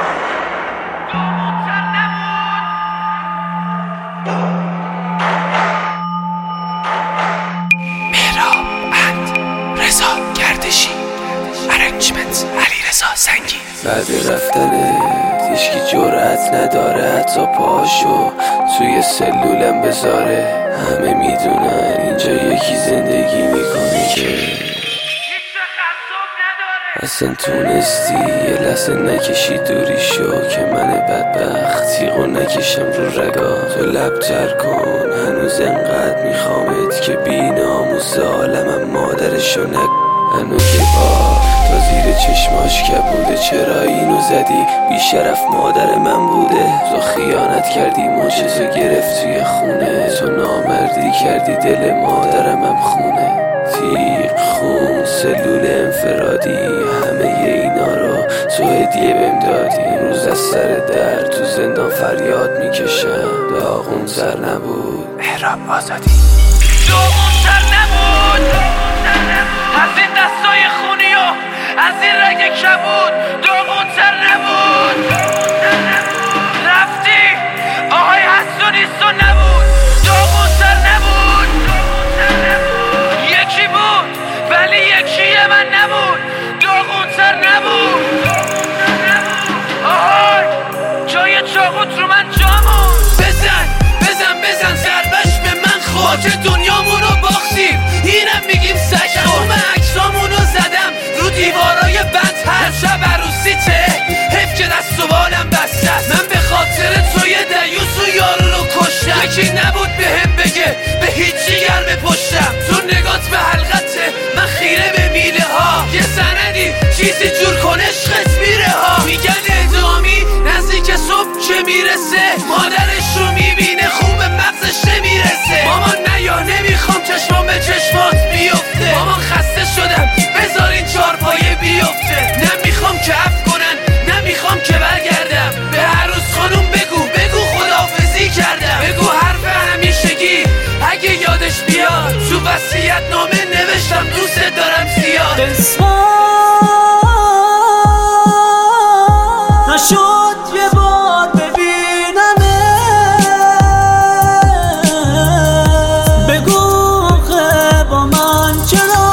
بعد رفتنت هیچکی جرأت نداره حتی پاشو توی سلولم بذاره. همه میدونن اینجا یکی زندگی میکنه که اصلا تونستی یه لحظه نکشی دوری شو که من بدبخت تیغو نکشم رو رگا. تو لبتر کن هنوز انقدر میخوامت که بیناموس عالمم مادرشو هنو که تا زیر چشماش کبوده. چرا اینو زدی؟ بیشرف مادر من بوده. تو خیانت کردی معجزه گرفت توی خونه. تو نامردی کردی دل مادرم هم خونه. تیغ خون سلول انفرادی همه اینا رو تو هدیه بهم دادی. این روز از سر در تو زندان فریاد میکشم. داغون سر نبود مهراب آزادی. داغون سر نبود از این دستای خونی و از این رگ کبود. داغون تر نبود رفتی آهای حسونیستو نبود. داغون تر نبود یکی بود ولی یکی من نبود. داغون تر نبود آهای جای چاقوت رو من جامون. بزن ضربش به من خود که دنیامونو باختیم. اینم میگیم سگ خومه عکسامونو زدم رو دیوارای بند. هر شب عروسیته حیف که دست و بالم بسته. من به خاطر توی دیوس و یارو رو کشتم. یکی نبود به هم بگه به هیچی گرم پشتم. تو نگات به حلقته من خیره به میله ها. یه سندی چیزی جور کن عشقت میره ها. میگن ادامی نزدیک صبح که میرسه. مادرش رو میبینه خوب مغزش نمیرسه. مامان نیا نمیخوام چشمام به چشمات بیفته. مامان خسته شدم بذار این چارپایه بیفته. نمیخوام که عفو کنن نمیخوام که برگردم. به عروس خانوم بگو خداحافظی کردم. بگو حرف همیشگی اگه یادش بیاد. تو وصیت نامه نوشتم دوست دارم زیاد. نشد یه بار ببینمه. بگو با من چرا.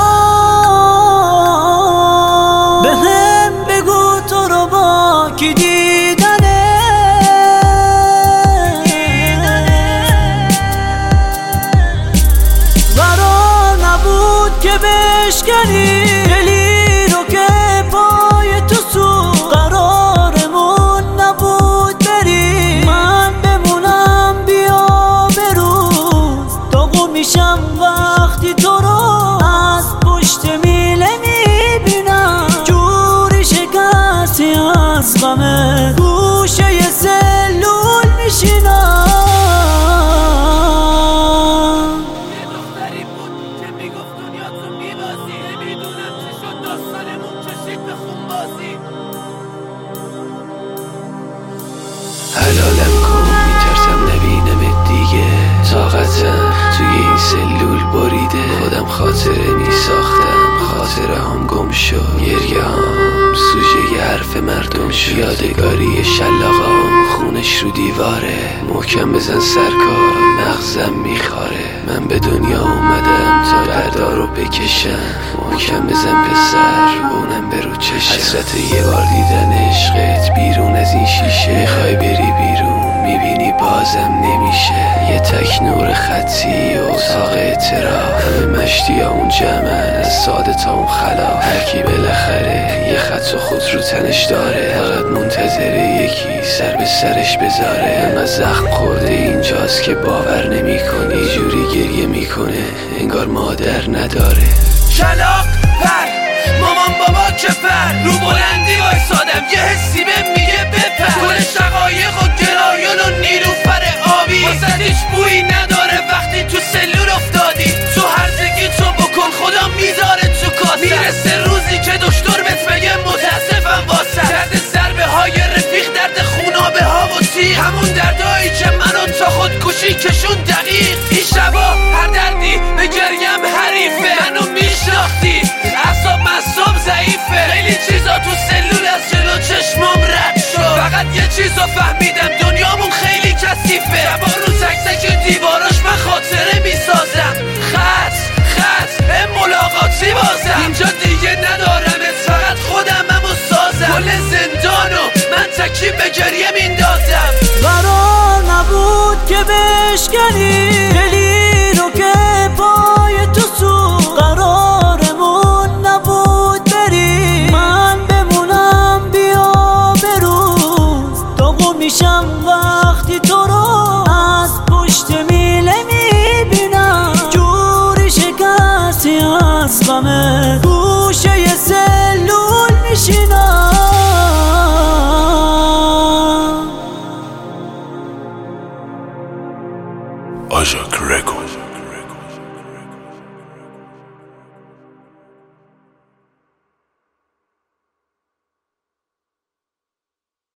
به هم بگو تو رو با کی دیدنه. قرار نبود که بشکنی دلی رو که پای تو سو. قرارمون نبود بری من بمونم بیا بروز. داغون میشم وقتی تو رو از پشت میله میبینم. جوری شکستی از غمه گوشه ی سلول میشینم. یه دختری بود که میگفت دنیا تو میبازی. نمیدونم چی شد داستانمون کشید به خونبازی. حلالم کن میترسم نبینمت دیگه. طاقتم توی این سلول بریده. خودم خاطره میساختم خاطره هم گم شد. گریه هم سوژه ی حرف مردم شد. یادگاری شلاقام خونش رو دیواره. محکم بزن سرکار مغزم میخاره. من به دنیا اومدم تا دردا رو بکشم. محکم بزن پسر اونم به رو چشم. حسرت یه بار دیدن عشقت بیرون از این شیشه. میخوای بری بیرون میبینی بازم نمیشه. یه تک نور خطی و اتاق اعتراف. همه مشتی ها اون جمعن از ساده تا اون خلاف. هرکی بالاخره یه خط و خود رو تنش داره. فقط منتظره یکی سر به سرش بذاره. انقدر زخم خورده اینجاست که باور نمی کنی. جوری گریه میکنه انگار مادر نداره. کلاق پر مامان بابا که پر رو بلندی وایسادم. یه حسی بهم میگه بپر. گل شقایق و گرایان و نیلوفر آبی. واسه هیچ بویی نداره وقتی تو سلول افتادی. تو هرزگی تو بکن خدا میذاره تو کاسه. میرسه روزی که دکتر بهت بگه متاسفم واسه. درد ضربه های رفیق درد خونابه ها و تیغ. همون دردایی که منو تا خودکشی کشون دقیق. این شبا هر دردی به گریم حریفه. منو میشناختی اعصاب مصاب ضعیفه. خیلی چیزا تو روزا فهمیدم دنیامون خیلی کثیفه، شبا رو تک تک دیواراش من خاطره میسازم. خط ملاقاتی بازم، اینجا دیگه ندارمت، فقط خودمم و سازم. کل زندانو من تکی به گریه میندازم. قرار نبود که بشکنی